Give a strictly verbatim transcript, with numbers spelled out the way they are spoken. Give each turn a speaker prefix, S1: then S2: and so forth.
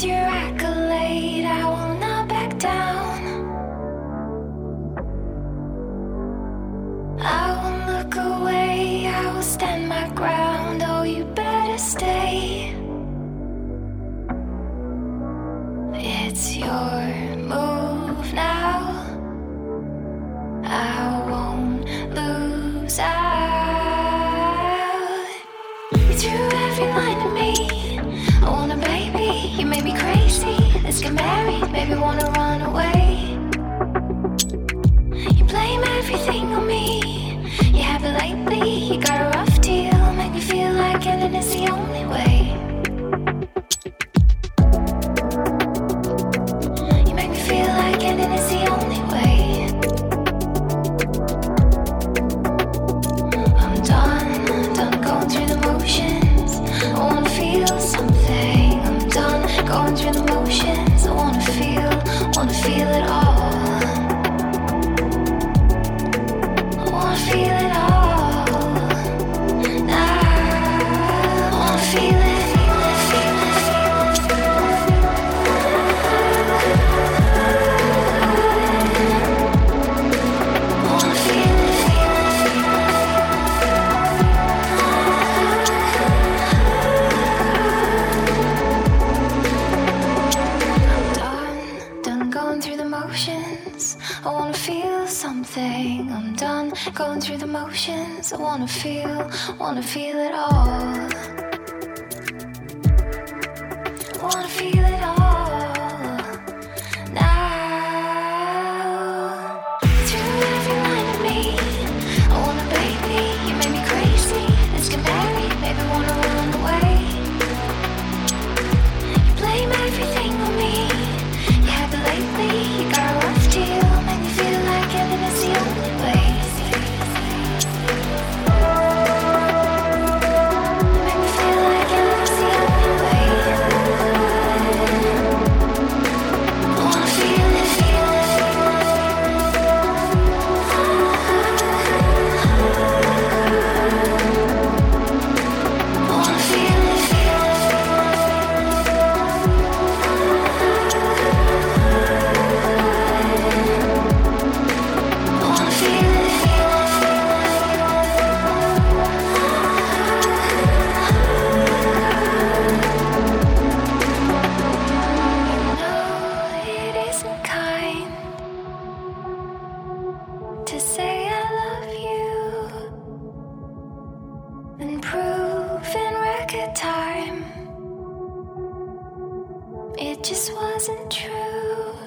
S1: your accolade, I will not back down. I won't look away, I will stand my ground. Oh, you better stay. It's your move now. I won't lose out. You threw every line to me. I want a baby, you made me crazy. Let's get married, maybe wanna run away. You blame everything on me. You happy lately, you got a rough deal. Make me feel like ending is the only way. You make me feel like ending is the only way. I'm done, done going through the motions. I wanna feel something. I'm done going through the motions. I wanna feel, wanna feel it all. I wanna feel it all. Now I wanna feel it. I wanna feel something. I'm done going through the motions. I wanna feel, wanna feel it all. I wanna feel it all. Now through every line of me, I want a baby. You made me crazy. Let's get married. Maybe wanna run away. You blame everything on me. You happy lately. You got a rough deal. Make me feel like ending is the only way. Make me feel like ending is the only way. I wanna feel it, feel it. I wanna feel it, feel it. To say I love you and prove in record time it just wasn't true.